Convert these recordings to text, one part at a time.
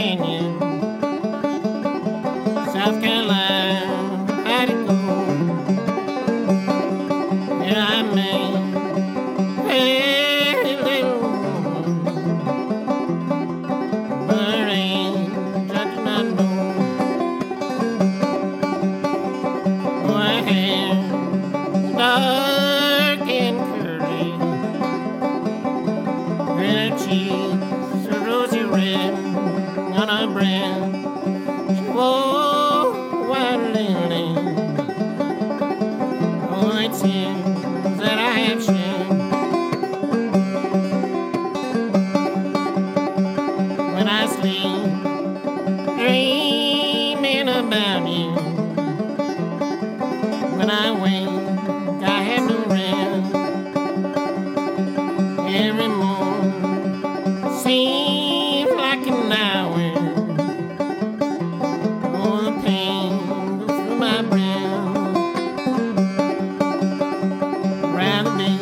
Canyon, South Carolina, how'd it go? Yeah, I mean, hey, little woman, but ain't judging I know. Oh, I had dark and curly, red cheeks, a rosy red on her breast. She wore a white lily. Oh, it seems that I have shed. When I sleep, dreaming about you. When I wake, I have no rest. Every morning seems like an hour. Oh, the pain goes through my breath. Rather be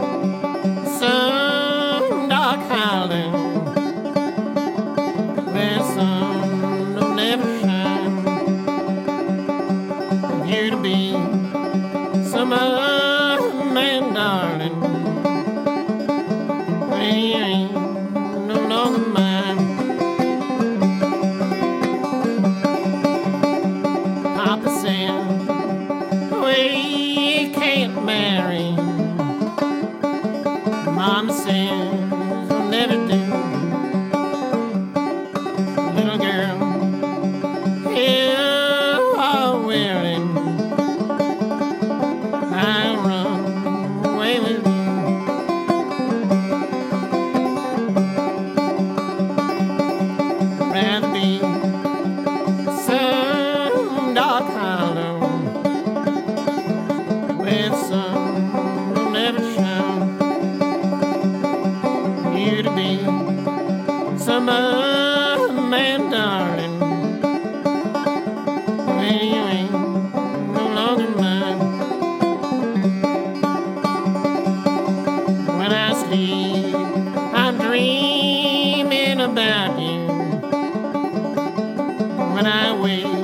some dark hollow where the sun don't never shine. For you to be some other man, darling, when you ain't no longer mine. Papa said, we can't marry. Mama says, we'll never do. Little girl, you are willing. I'll run away with you. Rather be some dark hollow where the sun will never shine. You to be some other man, darling, when you ain't no longer mine. When I sleep, I'm dreaming about you. When I wake,